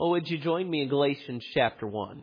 Well, would you join me in Galatians chapter 1?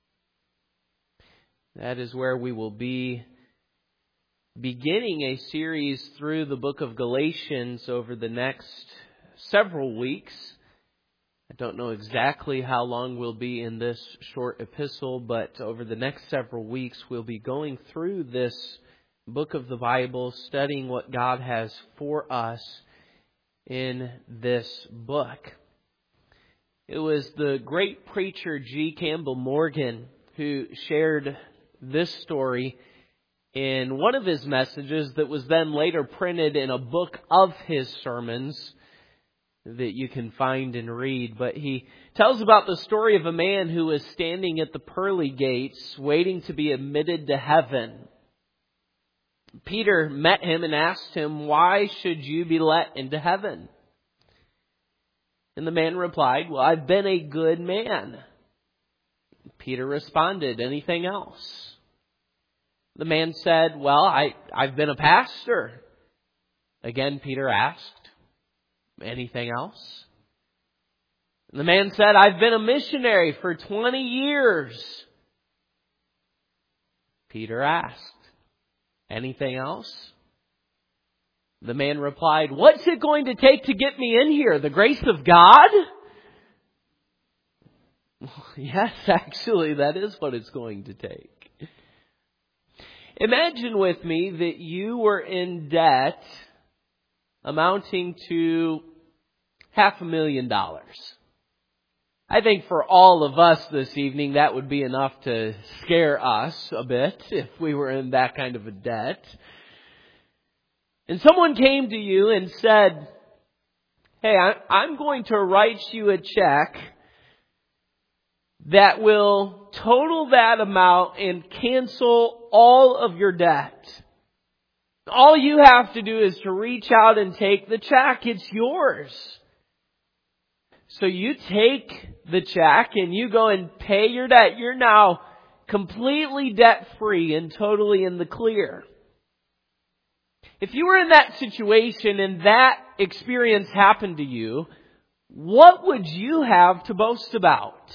That is where we will be beginning a series through the book of Galatians over the next several weeks. I don't know exactly how long we'll be in this short epistle, but over the next several weeks we'll be going through this book of the Bible, studying what God has for us in this book. It was the great preacher G. Campbell Morgan who shared this story in one of his messages that was then later printed in a book of his sermons that you can find and read. But he tells about the story of a man who was standing at the pearly gates waiting to be admitted to heaven. Peter met him and asked him, "Why should you be let into heaven?" And the man replied, "Well, I've been a good man." Peter responded, "Anything else?" The man said, "Well, I've been a pastor." Again, Peter asked, "Anything else?" And the man said, "I've been a missionary for 20 years. Peter asked, "Anything else?" The man replied, "What's it going to take to get me in here? The grace of God?" Well, yes, actually, that is what it's going to take. Imagine with me that you were in debt amounting to $500,000. I think for all of us this evening, that would be enough to scare us a bit if we were in that kind of a debt. And someone came to you and said, "Hey, I'm going to write you a check that will total that amount and cancel all of your debt. All you have to do is to reach out and take the check. It's yours." So you take the check and you go and pay your debt. You're now completely debt-free and totally in the clear. If you were in that situation and that experience happened to you, what would you have to boast about?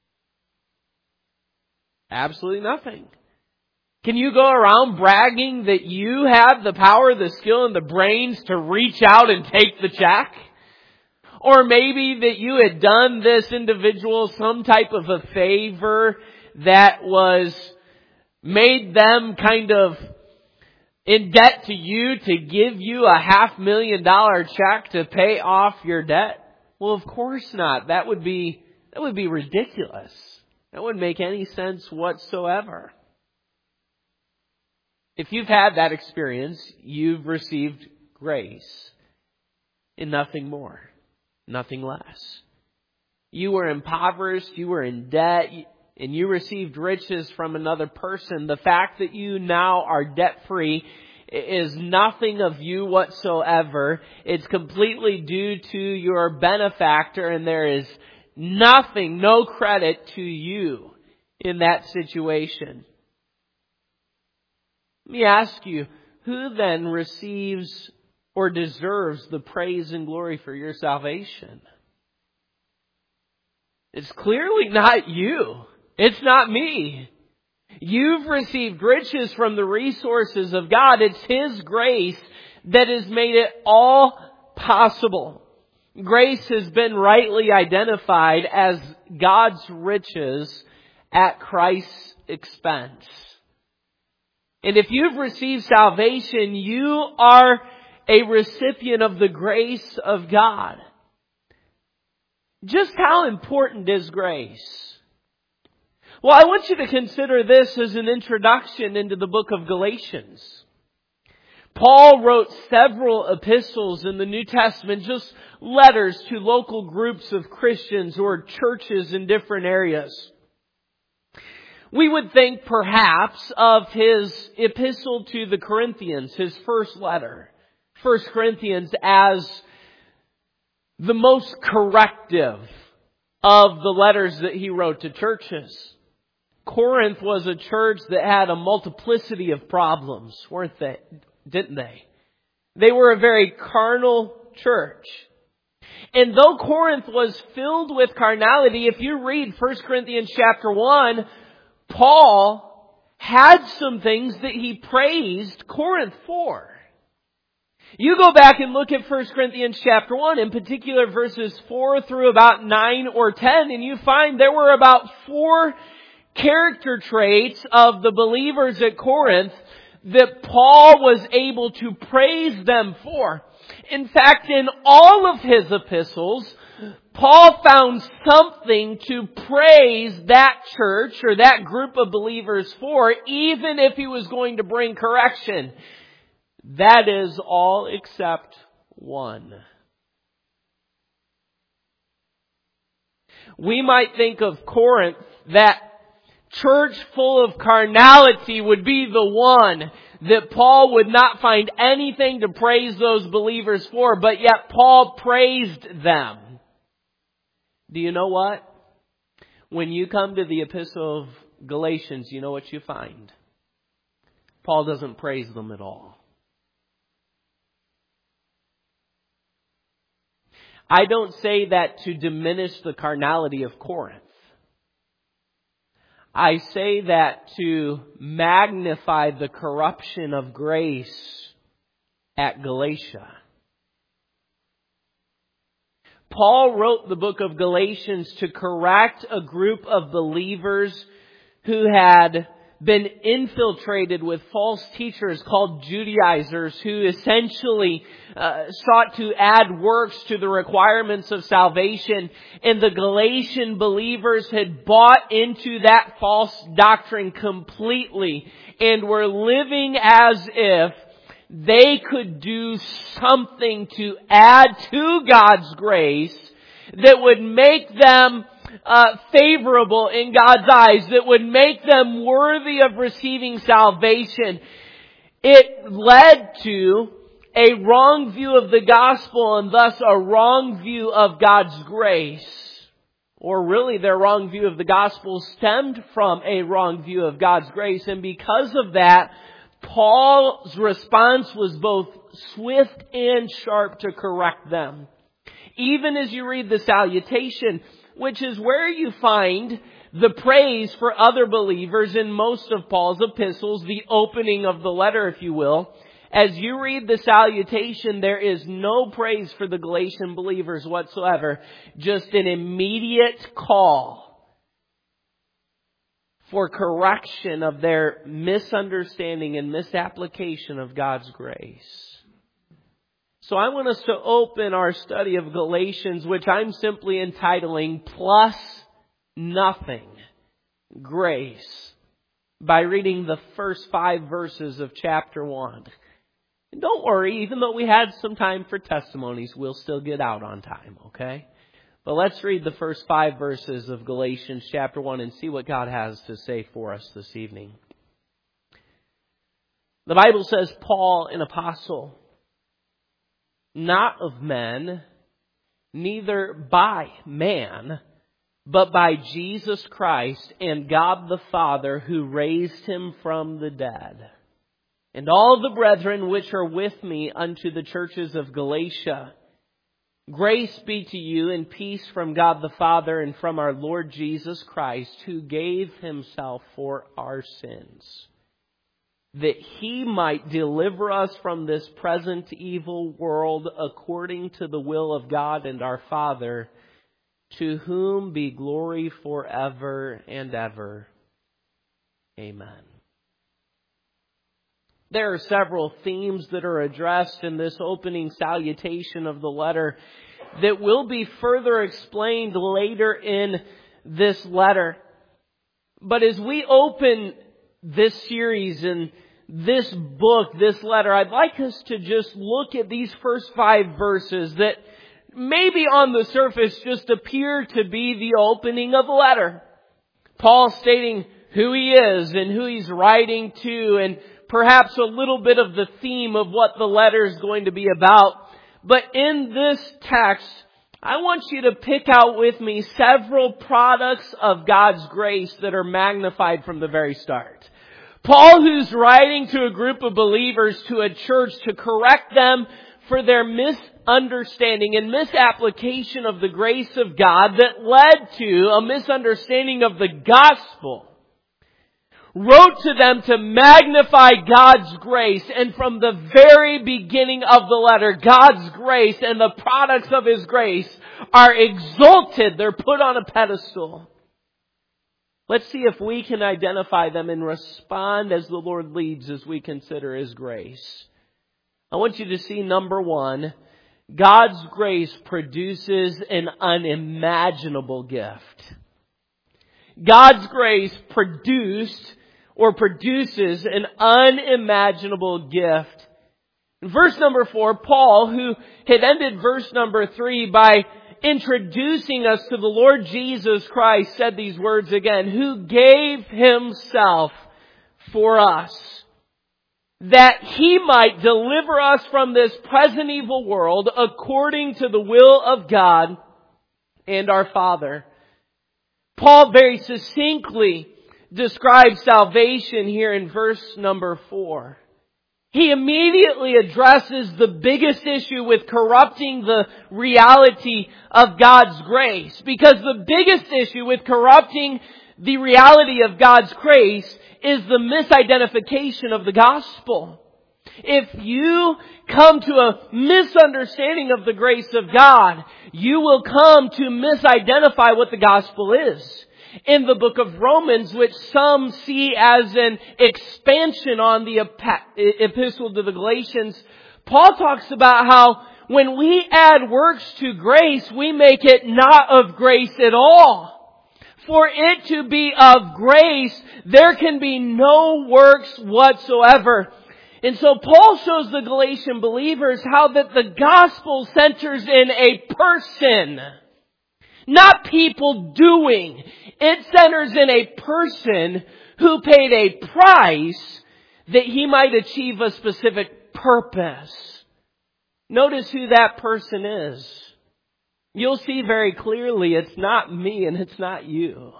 Absolutely nothing. Can you go around bragging that you have the power, the skill, and the brains to reach out and take the check? Or maybe that you had done this individual some type of a favor that made them kind of in debt to you to give you a $500,000 check to pay off your debt? Well, of course not. That would be ridiculous. That wouldn't make any sense whatsoever. If you've had that experience, you've received grace and nothing more, nothing less. You were impoverished, you were in debt, and you received riches from another person. The fact that you now are debt-free is nothing of you whatsoever. It's completely due to your benefactor, and there is nothing, no credit to you in that situation. Let me ask you, who then receives or deserves the praise and glory for your salvation? It's clearly not you. It's not me. You've received riches from the resources of God. It's His grace that has made it all possible. Grace has been rightly identified as God's riches at Christ's expense. And if you've received salvation, you are a recipient of the grace of God. Just how important is grace? Well, I want you to consider this as an introduction into the book of Galatians. Paul wrote several epistles in the New Testament, just letters to local groups of Christians or churches in different areas. We would think perhaps of his epistle to the Corinthians, his first letter, 1 Corinthians, as the most corrective of the letters that he wrote to churches. Corinth was a church that had a multiplicity of problems, weren't they? Didn't they? They were a very carnal church. And though Corinth was filled with carnality, if you read 1 Corinthians chapter 1, Paul had some things that he praised Corinth for. You go back and look at 1 Corinthians chapter 1, in particular verses 4 through about 9 or 10, and you find there were about 4 character traits of the believers at Corinth that Paul was able to praise them for. In fact, in all of his epistles, Paul found something to praise that church or that group of believers for, even if he was going to bring correction. That is all except one. We might think of Corinth, that church full of carnality, would be the one that Paul would not find anything to praise those believers for, but yet Paul praised them. Do you know what? When you come to the Epistle of Galatians, you know what you find? Paul doesn't praise them at all. I don't say that to diminish the carnality of Corinth. I say that to magnify the corruption of grace at Galatia. Paul wrote the book of Galatians to correct a group of believers who had been infiltrated with false teachers called Judaizers, who essentially sought to add works to the requirements of salvation. And the Galatian believers had bought into that false doctrine completely and were living as if they could do something to add to God's grace that would make them favorable in God's eyes, that would make them worthy of receiving salvation. It led to a wrong view of the gospel and thus a wrong view of God's grace. Or really, their wrong view of the gospel stemmed from a wrong view of God's grace. And because of that, Paul's response was both swift and sharp to correct them. Even as you read the salutation, which is where you find the praise for other believers in most of Paul's epistles, the opening of the letter, if you will. As you read the salutation, there is no praise for the Galatian believers whatsoever. Just an immediate call for correction of their misunderstanding and misapplication of God's grace. So I want us to open our study of Galatians, which I'm simply entitling Plus Nothing Grace, by reading the first 5 verses of chapter 1. And don't worry, even though we had some time for testimonies, we'll still get out on time, okay? But let's read the first 5 verses of Galatians chapter 1 and see what God has to say for us this evening. The Bible says, Paul, an apostle, not of men, neither by man, but by Jesus Christ and God the Father, who raised him from the dead. And all the brethren which are with me unto the churches of Galatia, grace be to you and peace from God the Father and from our Lord Jesus Christ, who gave himself for our sins, that he might deliver us from this present evil world according to the will of God and our Father, to whom be glory forever and ever. Amen. There are several themes that are addressed in this opening salutation of the letter that will be further explained later in this letter. But as we open this series and this book, this letter, I'd like us to just look at these first 5 verses that maybe on the surface just appear to be the opening of the letter. Paul stating who he is and who he's writing to, and perhaps a little bit of the theme of what the letter is going to be about. But in this text, I want you to pick out with me several products of God's grace that are magnified from the very start. Paul, who's writing to a group of believers, to a church, to correct them for their misunderstanding and misapplication of the grace of God that led to a misunderstanding of the gospel, wrote to them to magnify God's grace. And from the very beginning of the letter, God's grace and the products of His grace are exalted. They're put on a pedestal. Let's see if we can identify them and respond as the Lord leads as we consider His grace. I want you to see, number one, God's grace produces an unimaginable gift. God's grace produces an unimaginable gift. In verse number 4, Paul, who had ended verse number 3 by introducing us to the Lord Jesus Christ, said these words again, who gave Himself for us, that He might deliver us from this present evil world according to the will of God and our Father. Paul very succinctly describes salvation here in verse number 4. He immediately addresses the biggest issue with corrupting the reality of God's grace. Because the biggest issue with corrupting the reality of God's grace is the misidentification of the gospel. If you come to a misunderstanding of the grace of God, you will come to misidentify what the gospel is. In the book of Romans, which some see as an expansion on the epistle to the Galatians, Paul talks about how when we add works to grace, we make it not of grace at all. For it to be of grace, there can be no works whatsoever. And so Paul shows the Galatian believers how that the gospel centers in a person, not people doing. It centers in a person who paid a price that he might achieve a specific purpose. Notice who that person is. You'll see very clearly it's not me and it's not you.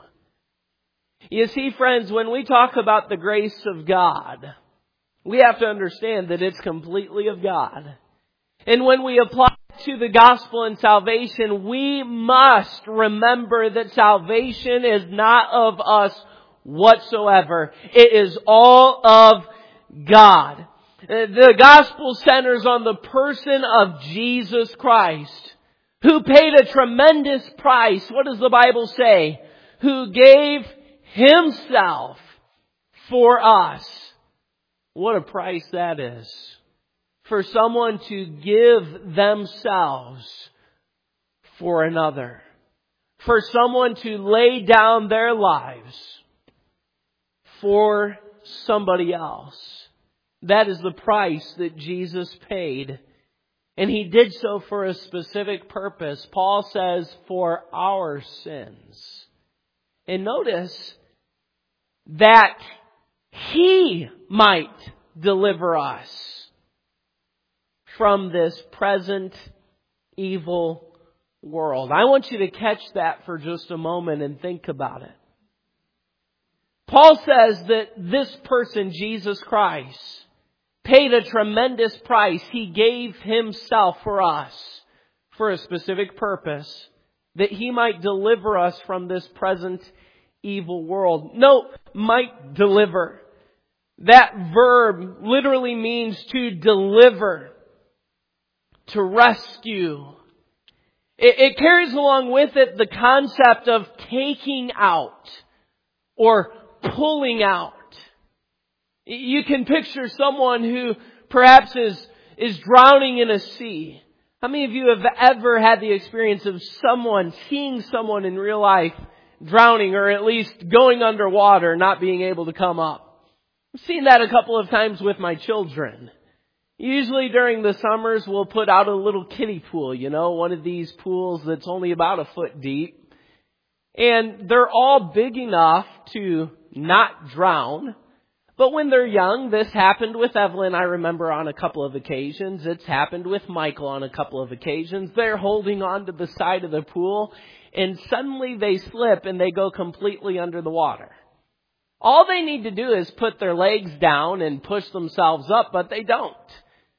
You see, friends, when we talk about the grace of God, we have to understand that it's completely of God. And when we apply it to the gospel and salvation, we must remember that salvation is not of us whatsoever. It is all of God. The gospel centers on the person of Jesus Christ, who paid a tremendous price. What does the Bible say? Who gave Himself for us. What a price that is. For someone to give themselves for another. For someone to lay down their lives for somebody else. That is the price that Jesus paid. And He did so for a specific purpose. Paul says, for our sins. And notice that He might deliver us from this present evil world. I want you to catch that for just a moment and think about it. Paul says that this person, Jesus Christ, paid a tremendous price. He gave Himself for us for a specific purpose, that He might deliver us from this present evil world. Note, might deliver. That verb literally means to deliver, to rescue. It carries along with it the concept of taking out or pulling out. You can picture someone who perhaps is drowning in a sea. How many of you have ever had the experience of seeing someone in real life drowning, or at least going underwater, not being able to come up? I've seen that a couple of times with my children. Usually during the summers, we'll put out a little kiddie pool, one of these pools that's only about a foot deep. And they're all big enough to not drown. But when they're young, this happened with Evelyn, I remember, on a couple of occasions. It's happened with Michael on a couple of occasions. They're holding on to the side of the pool, and suddenly they slip and they go completely under the water. All they need to do is put their legs down and push themselves up, but they don't.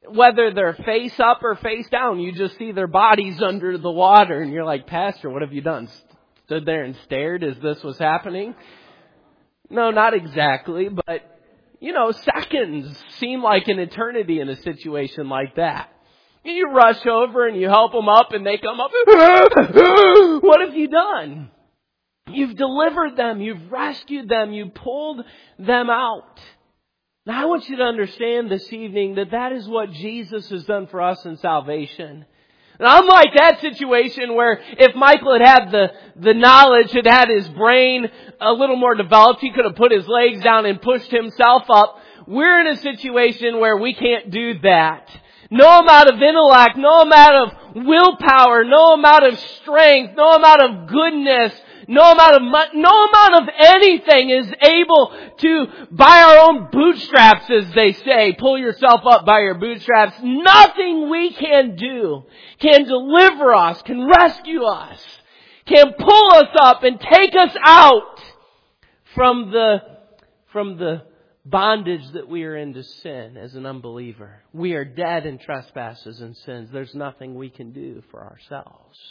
whether they're face up or face down, you just see their bodies under the water and you're like, Pastor, what have you done? Stood there and stared as this was happening? No, not exactly, but seconds seem like an eternity in a situation like that. You rush over and you help them up and they come up. What have you done? You've delivered them. You've rescued them. You pulled them out. Now I want you to understand this evening that is what Jesus has done for us in salvation. And unlike that situation where if Michael had the knowledge, had his brain a little more developed, he could have put his legs down and pushed himself up. We're in a situation where we can't do that. No amount of intellect, no amount of willpower, no amount of strength, no amount of goodness, no amount of anything is able to, by our own bootstraps, as they say, pull yourself up by your bootstraps. Nothing we can do can deliver us, can rescue us, can pull us up and take us out from the bondage that we are in to sin as an unbeliever. We are dead in trespasses and sins. There's nothing we can do for ourselves.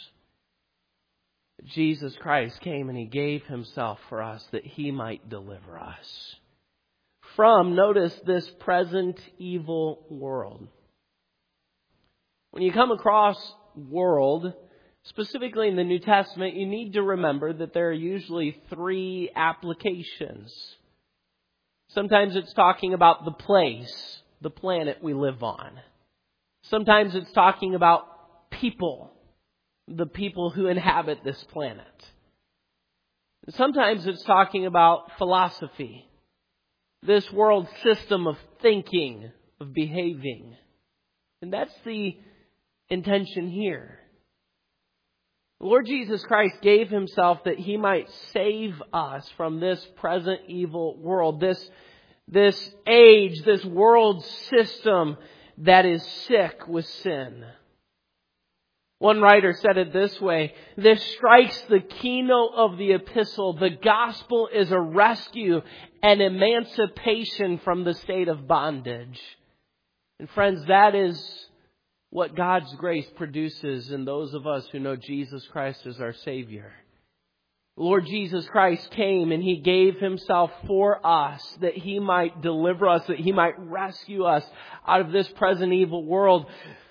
Jesus Christ came and He gave Himself for us that He might deliver us from, notice, this present evil world. When you come across world, specifically in the New Testament, you need to remember that there are usually three applications. Sometimes it's talking about the place, the planet we live on. Sometimes it's talking about people, the people who inhabit this planet. Sometimes it's talking about philosophy, this world system of thinking, of behaving. And that's the intention here. The Lord Jesus Christ gave Himself that He might save us from this present evil world, this age, this world system that is sick with sin. One writer said it this way: this strikes the keynote of the epistle. The gospel is a rescue and emancipation from the state of bondage. And friends, that is what God's grace produces in those of us who know Jesus Christ as our Savior. Lord Jesus Christ came and He gave Himself for us that He might deliver us, that He might rescue us out of this present evil world.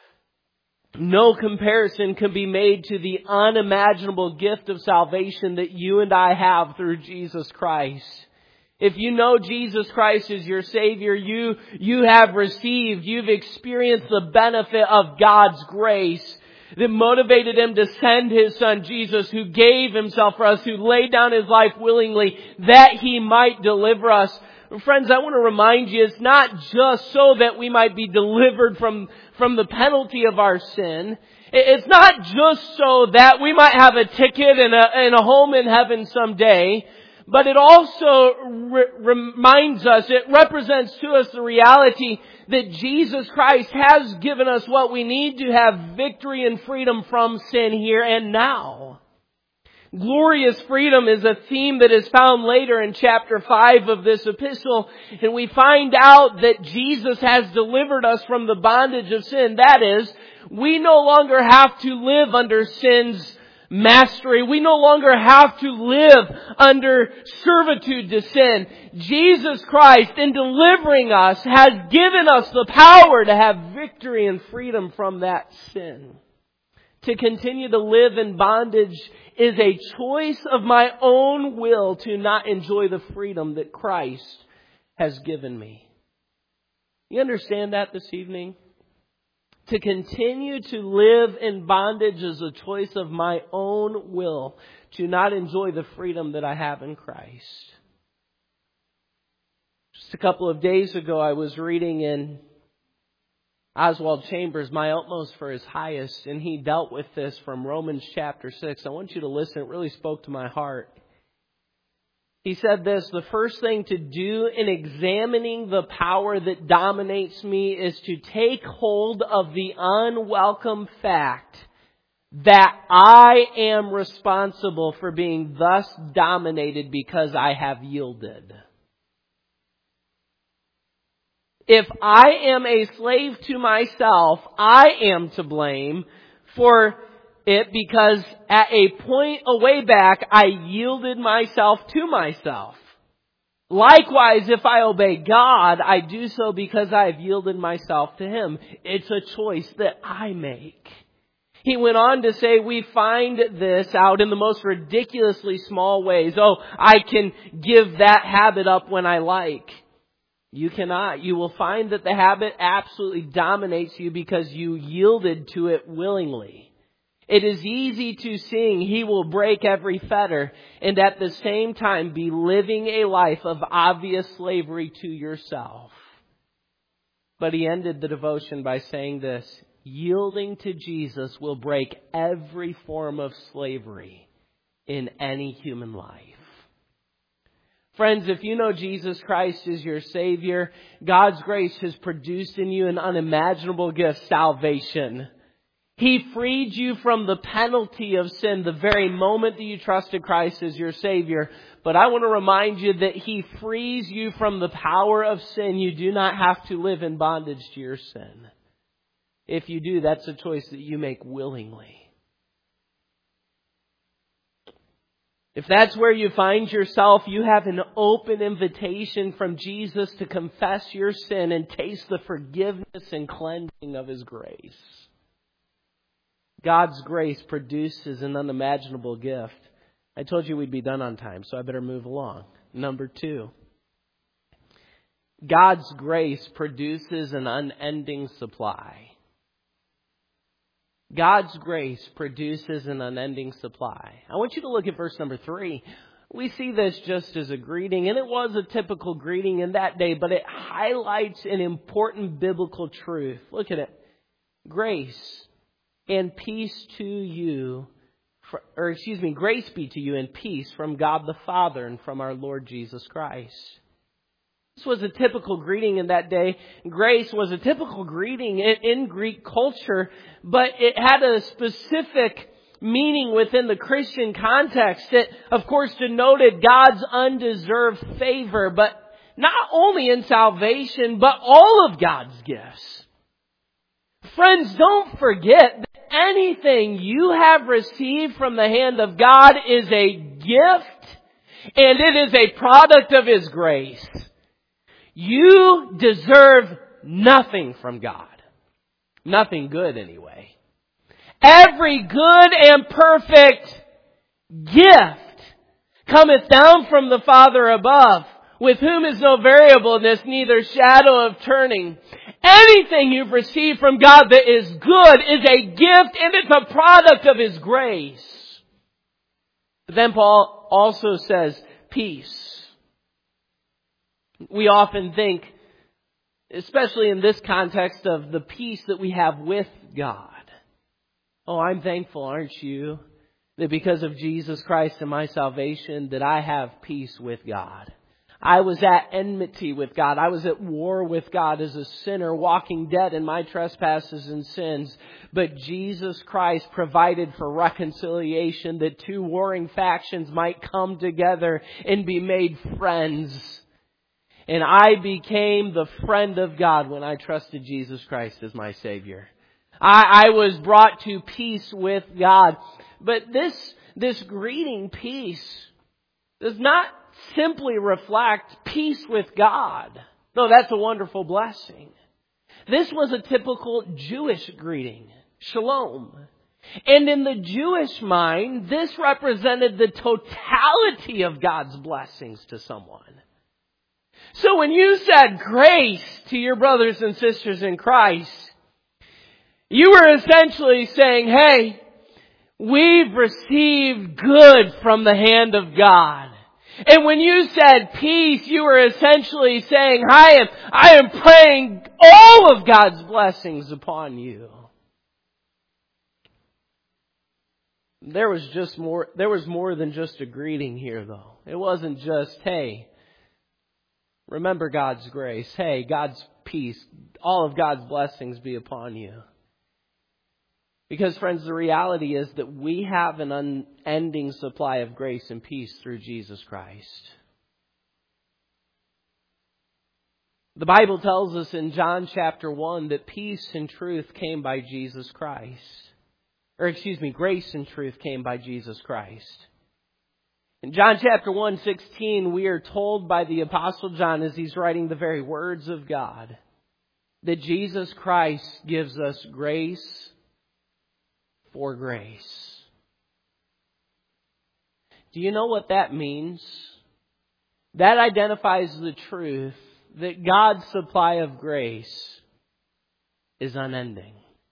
No comparison can be made to the unimaginable gift of salvation that you and I have through Jesus Christ. If you know Jesus Christ as your Savior, you have received, you've experienced the benefit of God's grace that motivated Him to send His Son Jesus, who gave Himself for us, who laid down His life willingly that He might deliver us. Friends, I want to remind you, it's not just so that we might be delivered from the penalty of our sin. It's not just so that we might have a ticket and a home in heaven someday. But it also reminds us, it represents to us the reality that Jesus Christ has given us what we need to have victory and freedom from sin here and now. Glorious freedom is a theme that is found later in chapter 5 of this epistle. And we find out that Jesus has delivered us from the bondage of sin. That is, we no longer have to live under sin's mastery. We no longer have to live under servitude to sin. Jesus Christ, in delivering us, has given us the power to have victory and freedom from that sin. To continue to live in bondage is a choice of my own will to not enjoy the freedom that Christ has given me. You understand that this evening? To continue to live in bondage is a choice of my own will to not enjoy the freedom that I have in Christ. Just a couple of days ago, I was reading in Oswald Chambers, My Utmost for His Highest, and he dealt with this from Romans chapter 6. I want you to listen. It really spoke to my heart. He said this: the first thing to do in examining the power that dominates me is to take hold of the unwelcome fact that I am responsible for being thus dominated because I have yielded. If I am a slave to myself, I am to blame for it because at a point away back, I yielded myself to myself. Likewise, if I obey God, I do so because I have yielded myself to Him. It's a choice that I make. He went on to say we find this out in the most ridiculously small ways. Oh, I can give that habit up when I like. You cannot. You will find that the habit absolutely dominates you because you yielded to it willingly. It is easy to sing, He will break every fetter, and at the same time be living a life of obvious slavery to yourself. But he ended the devotion by saying this, yielding to Jesus will break every form of slavery in any human life. Friends, if you know Jesus Christ is your Savior, God's grace has produced in you an unimaginable gift, salvation. He freed you from the penalty of sin the very moment that you trusted Christ as your Savior. But I want to remind you that He frees you from the power of sin. You do not have to live in bondage to your sin. If you do, that's a choice that you make willingly. If that's where you find yourself, you have an open invitation from Jesus to confess your sin and taste the forgiveness and cleansing of His grace. God's grace produces an unimaginable gift. I told you we'd be done on time, so I better move along. Number 2. God's grace produces an unending supply. God's grace produces an unending supply. I want you to look at verse number 3. We see this just as a greeting, and it was a typical greeting in that day, but it highlights an important biblical truth. Look at it. Grace and peace to you, grace be to you and peace from God the Father and from our Lord Jesus Christ. This was a typical greeting in that day. Grace was a typical greeting in Greek culture, but it had a specific meaning within the Christian context. It, of course, denoted God's undeserved favor, but not only in salvation, but all of God's gifts. Friends, don't forget that anything you have received from the hand of God is a gift, and it is a product of His grace. You deserve nothing from God. Nothing good, anyway. Every good and perfect gift cometh down from the Father above, with whom is no variableness, neither shadow of turning. Anything you've received from God that is good is a gift, and it's a product of His grace. But then Paul also says peace. We often think, especially in this context, of the peace that we have with God. Oh, I'm thankful, aren't you, that because of Jesus Christ and my salvation, that I have peace with God. I was at enmity with God. I was at war with God as a sinner, walking dead in my trespasses and sins. But Jesus Christ provided for reconciliation, that two warring factions might come together and be made friends. And I became the friend of God when I trusted Jesus Christ as my Savior. I was brought to peace with God. But this greeting, peace, does not simply reflect peace with God. Though that's a wonderful blessing. This was a typical Jewish greeting, shalom. And in the Jewish mind, this represented the totality of God's blessings to someone. So when you said grace to your brothers and sisters in Christ, you were essentially saying, hey, we've received good from the hand of God. And when you said peace, you were essentially saying, I am praying all of God's blessings upon you. There was more than just a greeting here, though. It wasn't just, hey, remember God's grace. Hey, God's peace. All of God's blessings be upon you. Because, friends, the reality is that we have an unending supply of grace and peace through Jesus Christ. The Bible tells us in John chapter 1 that peace and truth came by Jesus Christ. Grace and truth came by Jesus Christ. In John chapter 1:16, we are told by the Apostle John as he's writing the very words of God that Jesus Christ gives us grace for grace. Do you know what that means? That identifies the truth that God's supply of grace is unending.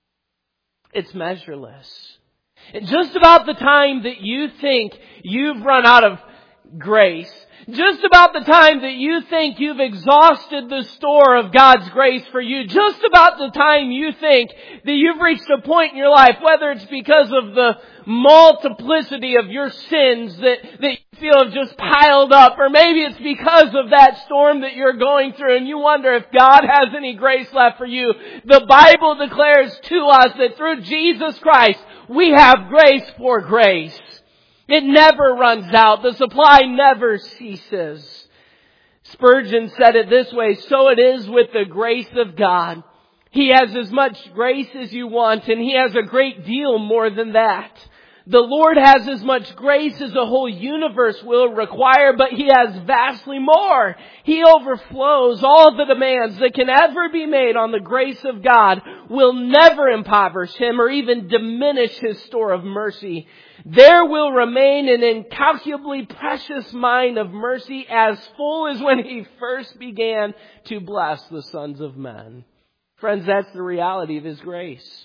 It's measureless. And just about the time that you think you've run out of grace, just about the time that you think you've exhausted the store of God's grace for you, just about the time you think that you've reached a point in your life, whether it's because of the multiplicity of your sins that you feel have just piled up, or maybe it's because of that storm that you're going through and you wonder if God has any grace left for you. The Bible declares to us that through Jesus Christ, we have grace for grace. It never runs out. The supply never ceases. Spurgeon said it this way, so it is with the grace of God. He has as much grace as you want, and He has a great deal more than that. The Lord has as much grace as the whole universe will require, but He has vastly more. He overflows. All the demands that can ever be made on the grace of God will never impoverish Him or even diminish His store of mercy. There will remain an incalculably precious mine of mercy as full as when He first began to bless the sons of men. Friends, that's the reality of His grace.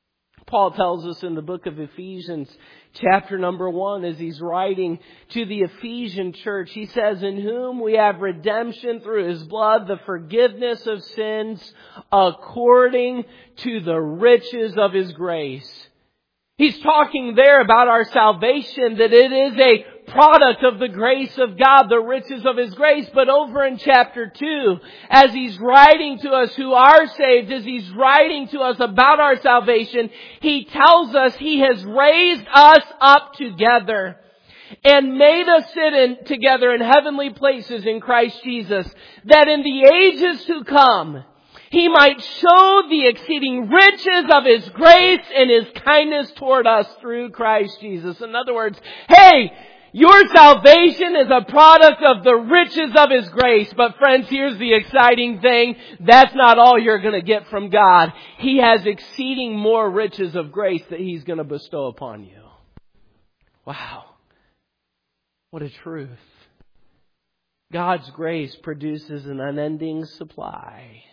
Paul tells us in the book of Ephesians, chapter number 1, as he's writing to the Ephesian church, he says, in whom we have redemption through His blood, the forgiveness of sins, according to the riches of His grace. He's talking there about our salvation, that it is a product of the grace of God, the riches of His grace. But over in chapter 2, as he's writing to us who are saved, as he's writing to us about our salvation, he tells us He has raised us up together and made us sit together in heavenly places in Christ Jesus, that in the ages to come, He might show the exceeding riches of His grace and His kindness toward us through Christ Jesus. In other words, hey, your salvation is a product of the riches of His grace. But friends, here's the exciting thing. That's not all you're going to get from God. He has exceeding more riches of grace that He's going to bestow upon you. Wow. What a truth. God's grace produces an unending supply.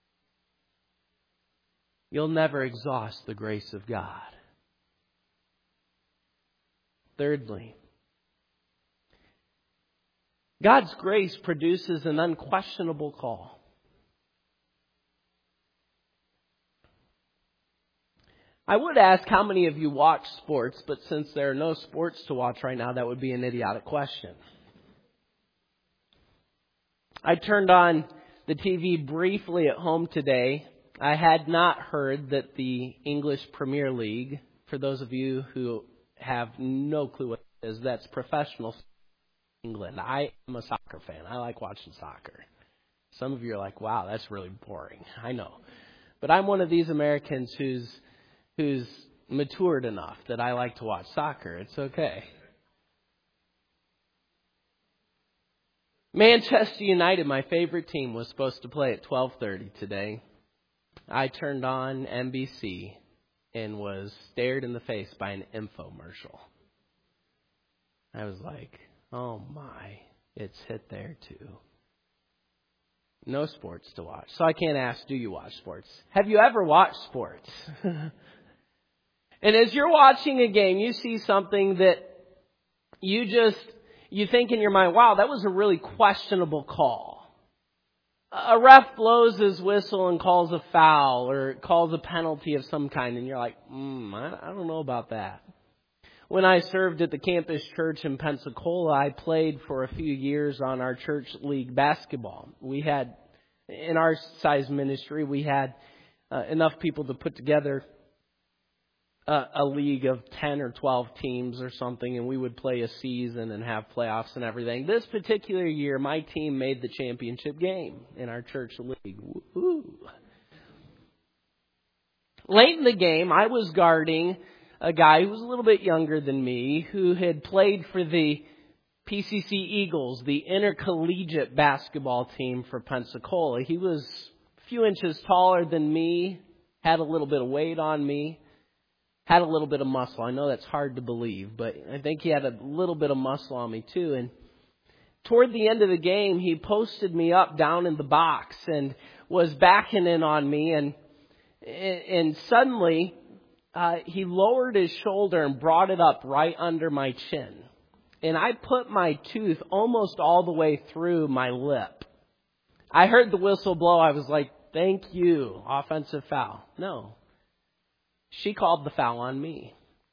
You'll never exhaust the grace of God. Thirdly, God's grace produces an unquestionable call. I would ask how many of you watch sports, but since there are no sports to watch right now, that would be an idiotic question. I turned on the TV briefly at home today. I had not heard that the English Premier League, for those of you who have no clue what it is, that's professional England. I am a soccer fan. I like watching soccer. Some of you are like, wow, that's really boring. I know. But I'm one of these Americans who's matured enough that I like to watch soccer. It's okay. Manchester United, my favorite team, was supposed to play at 12:30 today. I turned on NBC and was stared in the face by an infomercial. I was like, oh my, it's hit there too. No sports to watch. So I can't ask, do you watch sports? Have you ever watched sports? And as you're watching a game, you see something that you think in your mind, wow, that was a really questionable call. A ref blows his whistle and calls a foul or calls a penalty of some kind, and you're like, I don't know about that. When I served at the campus church in Pensacola, I played for a few years on our church league basketball. We had, in our size ministry, we had enough people to put together a league of 10 or 12 teams or something, and we would play a season and have playoffs and everything. This particular year, my team made the championship game in our church league. Woo-hoo. Late in the game, I was guarding a guy who was a little bit younger than me, who had played for the PCC Eagles, the intercollegiate basketball team for Pensacola. He was a few inches taller than me, had a little bit of weight on me, had a little bit of muscle. I know that's hard to believe, but I think he had a little bit of muscle on me too. And toward the end of the game, he posted me up down in the box and was backing in on me. And suddenly, he lowered his shoulder and brought it up right under my chin. And I put my tooth almost all the way through my lip. I heard the whistle blow. I was like, thank you, offensive foul. No. She called the foul on me.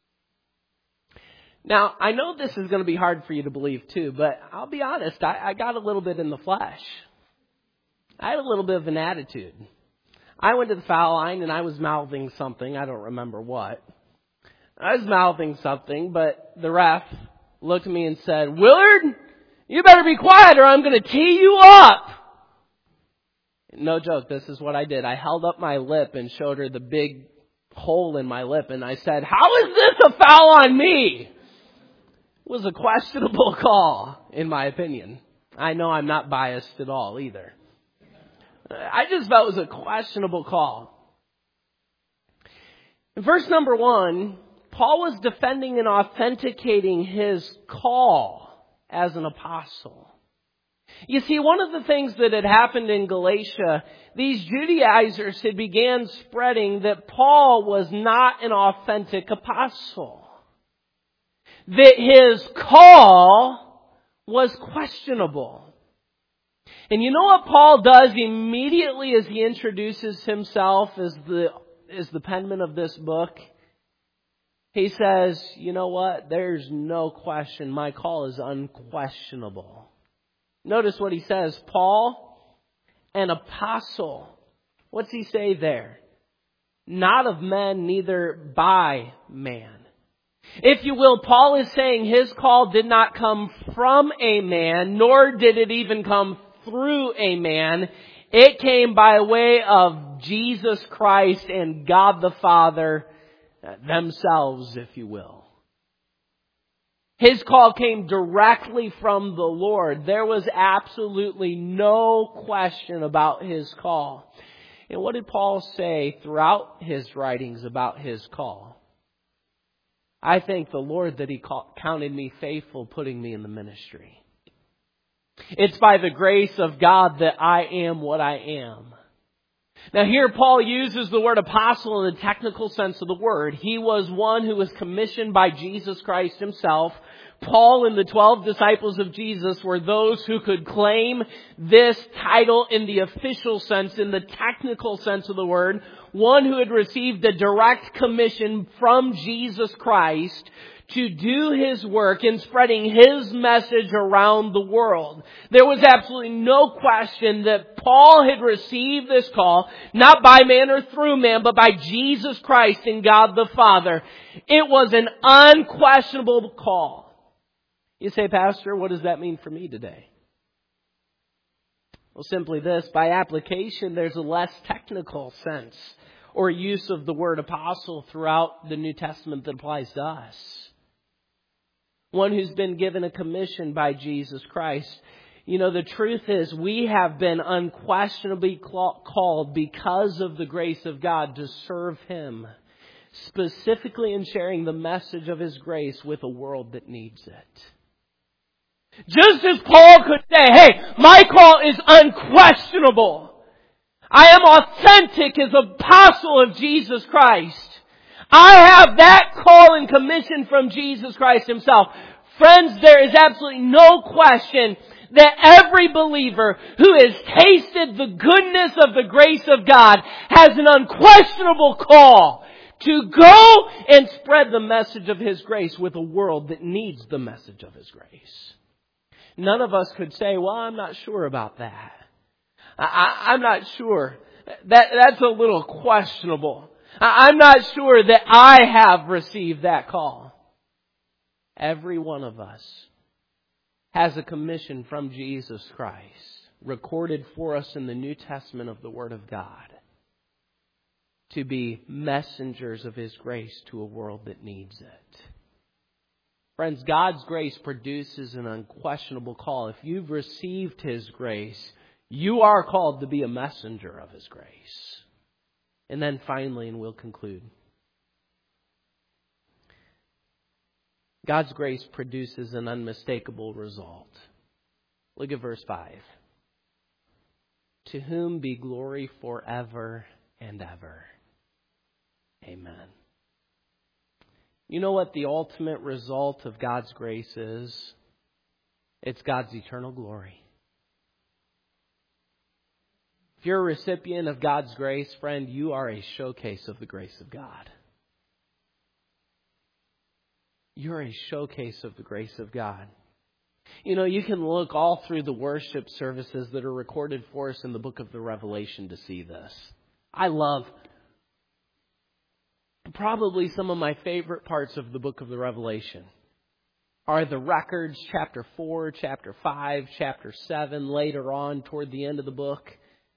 Now, I know this is going to be hard for you to believe too, but I'll be honest, I got a little bit in the flesh. I had a little bit of an attitude. I went to the foul line and I was mouthing something. I don't remember what. I was mouthing something, but the ref looked at me and said, Willard, you better be quiet or I'm going to tee you up. No joke, this is what I did. I held up my lip and showed her the big hole in my lip, and I said, how is this a foul on me? It was a questionable call, in my opinion. I know I'm not biased at all either. I just felt it was a questionable call. In verse number 1, Paul was defending and authenticating his call as an apostle. You see, one of the things that had happened in Galatia, these Judaizers had began spreading that Paul was not an authentic apostle. That his call was questionable. And you know what Paul does immediately as he introduces himself as the penman of this book? He says, you know what? There's no question. My call is unquestionable. Notice what he says. Paul, an apostle. What's he say there? Not of men, neither by man. If you will, Paul is saying his call did not come from a man, nor did it even come through a man. It came by way of Jesus Christ and God the Father themselves, if you will. His call came directly from the Lord. There was absolutely no question about his call. And what did Paul say throughout his writings about his call? I thank the Lord that He counted me faithful, putting me in the ministry. It's by the grace of God that I am what I am. Now here Paul uses the word apostle in the technical sense of the word. He was one who was commissioned by Jesus Christ Himself. Paul and the 12 disciples of Jesus were those who could claim this title in the official sense, in the technical sense of the word. One who had received a direct commission from Jesus Christ to do His work in spreading His message around the world. There was absolutely no question that Paul had received this call, not by man or through man, but by Jesus Christ and God the Father. It was an unquestionable call. You say, Pastor, what does that mean for me today? Well, simply this. By application, there's a less technical sense or use of the word apostle throughout the New Testament that applies to us. One who's been given a commission by Jesus Christ. You know, the truth is we have been unquestionably called because of the grace of God to serve Him, specifically in sharing the message of His grace with a world that needs it. Just as Paul could say, hey, my call is unquestionable. I am authentic as apostle of Jesus Christ. I have that call and commission from Jesus Christ Himself. Friends, there is absolutely no question that every believer who has tasted the goodness of the grace of God has an unquestionable call to go and spread the message of His grace with a world that needs the message of His grace. None of us could say, well, I'm not sure about that. I'm not sure. That's a little questionable. I'm not sure that I have received that call. Every one of us has a commission from Jesus Christ, recorded for us in the New Testament of the Word of God, to be messengers of His grace to a world that needs it. Friends, God's grace produces an unquestionable call. If you've received His grace, you are called to be a messenger of His grace. And then finally, and we'll conclude, God's grace produces an unmistakable result. Look at verse 5. To whom be glory forever and ever. Amen. You know what the ultimate result of God's grace is? It's God's eternal glory. If you're a recipient of God's grace, friend, you are a showcase of the grace of God. You're a showcase of the grace of God. You know, you can look all through the worship services that are recorded for us in the book of the Revelation to see this. I love probably some of my favorite parts of the book of the Revelation are the records, chapter 4, chapter 5, chapter 7, later on toward the end of the book,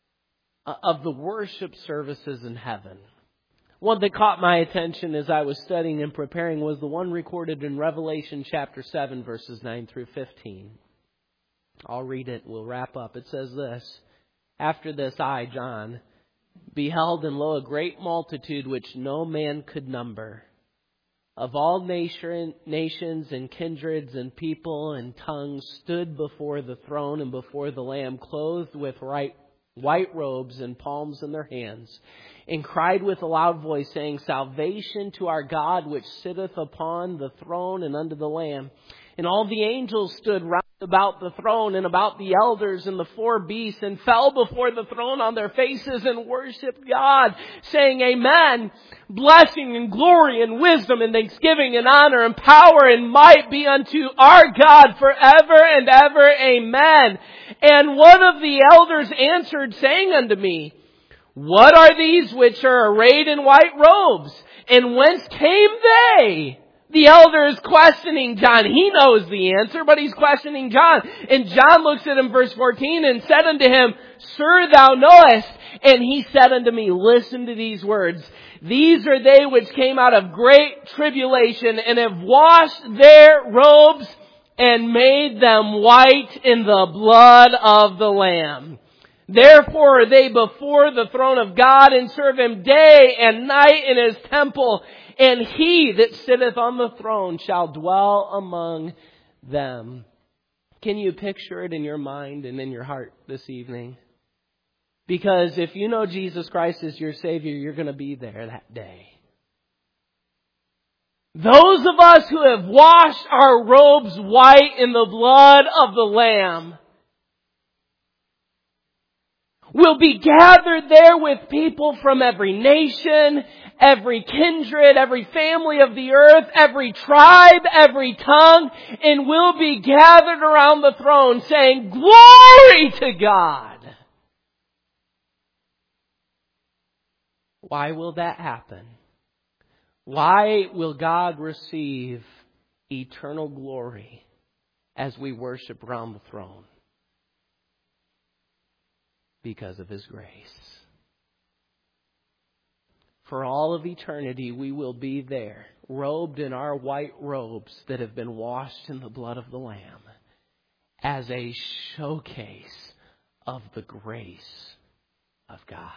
of the worship services in heaven. One that caught my attention as I was studying and preparing was the one recorded in Revelation chapter 7, verses 9 through 15. I'll read it. We'll wrap up. It says this: After this, I, John, beheld, and lo, a great multitude which no man could number, of all nations and kindreds and people and tongues, stood before the throne and before the Lamb, clothed with white robes and palms in their hands, and cried with a loud voice, saying, Salvation to our God, which sitteth upon the throne and unto the Lamb. And all the angels stood round about the throne and about the elders and the four beasts, and fell before the throne on their faces and worshipped God, saying, Amen. Blessing and glory and wisdom and thanksgiving and honor and power and might be unto our God forever and ever. Amen. And one of the elders answered, saying unto me, What are these which are arrayed in white robes? And whence came they? The elder is questioning John. He knows the answer, but he's questioning John. And John looks at him, verse 14, and said unto him, Sir, thou knowest. And he said unto me, Listen to these words. These are they which came out of great tribulation, and have washed their robes and made them white in the blood of the Lamb. Therefore are they before the throne of God, and serve Him day and night in His temple. And He that sitteth on the throne shall dwell among them. Can you picture it in your mind and in your heart this evening? Because if you know Jesus Christ as your Savior, you're going to be there that day. Those of us who have washed our robes white in the blood of the Lamb will be gathered there with people from every nation, every kindred, every family of the earth, every tribe, every tongue, and will be gathered around the throne saying, Glory to God! Why will that happen? Why will God receive eternal glory as we worship around the throne? Because of His grace. For all of eternity, we will be there, robed in our white robes that have been washed in the blood of the Lamb, as a showcase of the grace of God.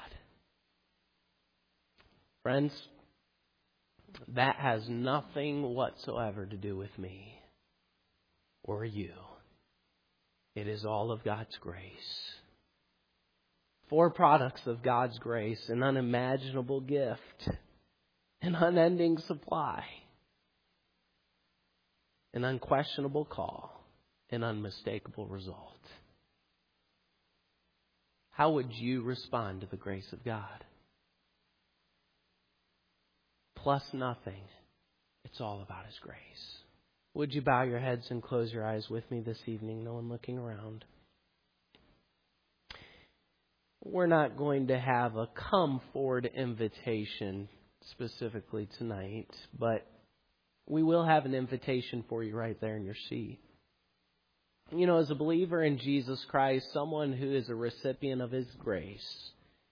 Friends, that has nothing whatsoever to do with me or you. It is all of God's grace. 4 products of God's grace: an unimaginable gift, an unending supply, an unquestionable call, an unmistakable result. How would you respond to the grace of God? Plus nothing. It's all about His grace. Would you bow your heads and close your eyes with me this evening? No one looking around. We're not going to have a come forward invitation specifically tonight, but we will have an invitation for you right there in your seat. You know, as a believer in Jesus Christ, someone who is a recipient of His grace,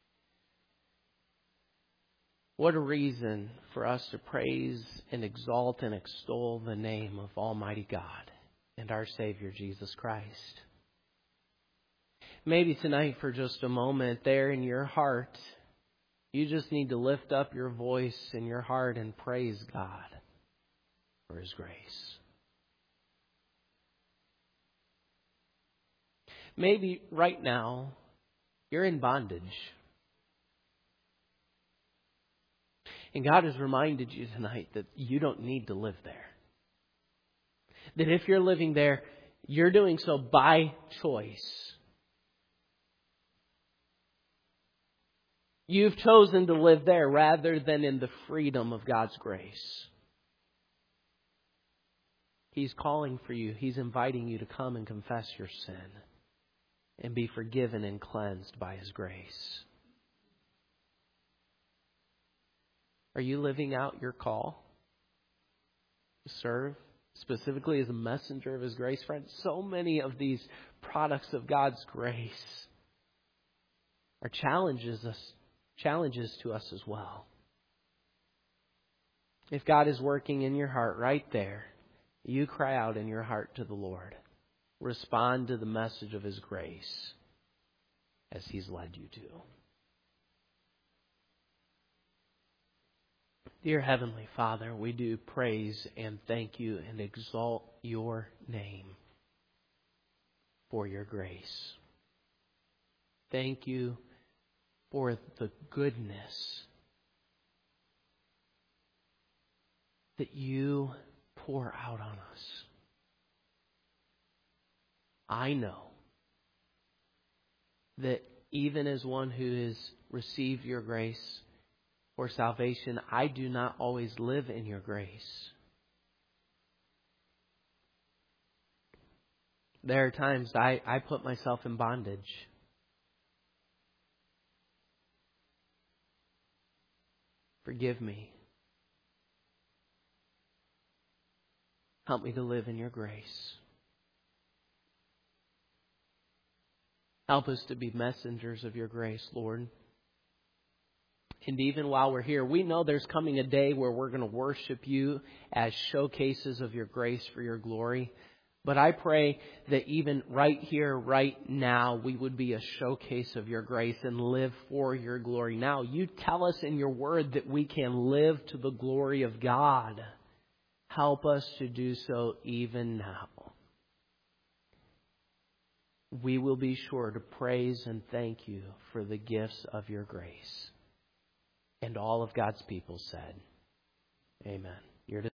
what a reason for us to praise and exalt and extol the name of Almighty God and our Savior, Jesus Christ. Maybe tonight, for just a moment, there in your heart, you just need to lift up your voice in your heart and praise God for His grace. Maybe right now, you're in bondage. And God has reminded you tonight that you don't need to live there. That if you're living there, you're doing so by choice. You've chosen to live there rather than in the freedom of God's grace. He's calling for you. He's inviting you to come and confess your sin and be forgiven and cleansed by His grace. Are you living out your call to serve, specifically as a messenger of His grace? Friends, so many of these products of God's grace are challenges to us as well. If God is working in your heart right there, you cry out in your heart to the Lord. Respond to the message of His grace as He's led you to. Dear Heavenly Father, we do praise and thank You and exalt Your name for Your grace. Thank You for the goodness that You pour out on us. I know that even as one who has received Your grace for salvation, I do not always live in Your grace. There are times I put myself in bondage. Forgive me. Help me to live in Your grace. Help us to be messengers of Your grace, Lord. And even while we're here, we know there's coming a day where we're going to worship You as showcases of Your grace for Your glory. But I pray that even right here, right now, we would be a showcase of Your grace and live for Your glory. Now, You tell us in Your word that we can live to the glory of God. Help us to do so even now. We will be sure to praise and thank You for the gifts of Your grace. And all of God's people said, Amen. You're